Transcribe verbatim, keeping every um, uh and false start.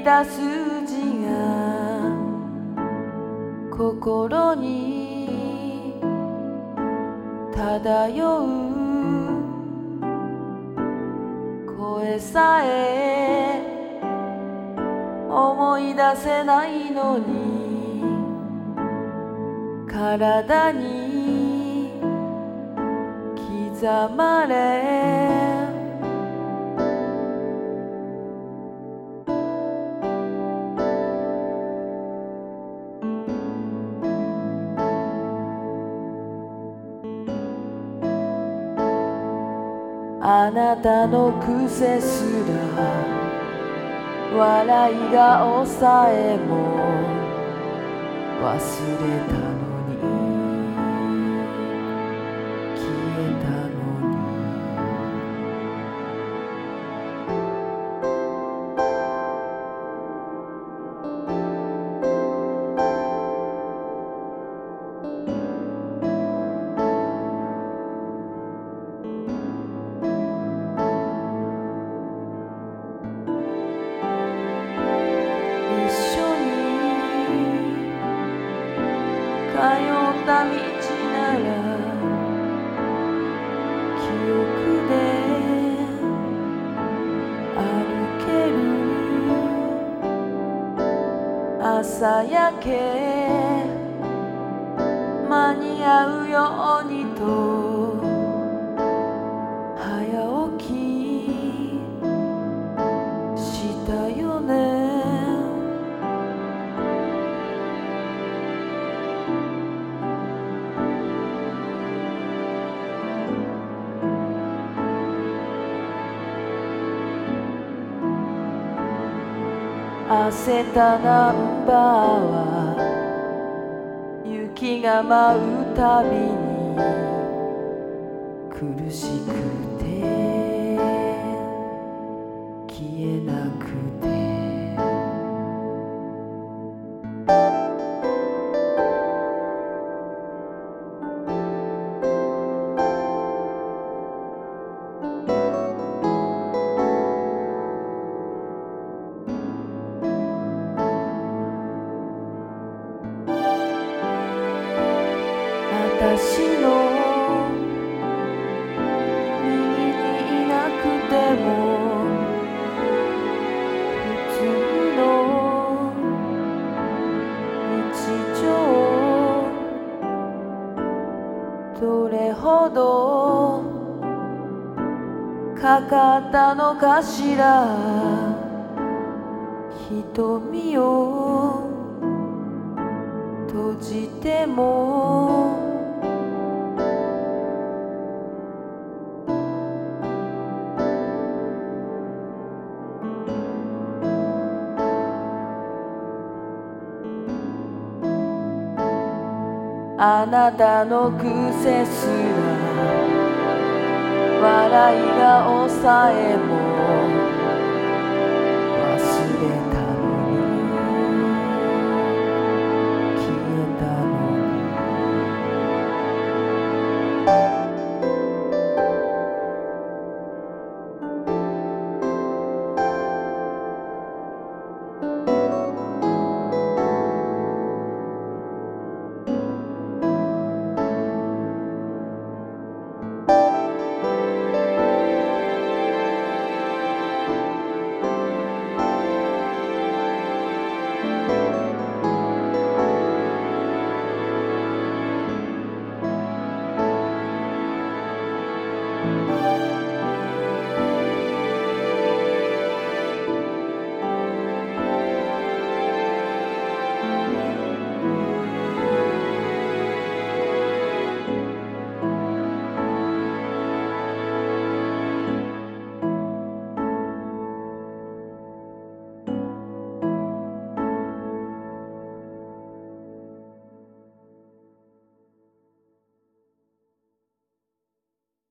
た数字が心に漂う声さえ思い出せないのに体に刻まれあなたの癖すら笑いが抑えも忘れたのに消えたのに通った道なら記憶で歩ける朝焼け間に合うようにと早起きしたよね焦ったナンバーは雪が舞うたびに苦しくて消えなくて私の右にいなくても普通の日常どれほどかかったのかしら瞳を閉じてもあなたの癖すら笑いが抑えも忘れ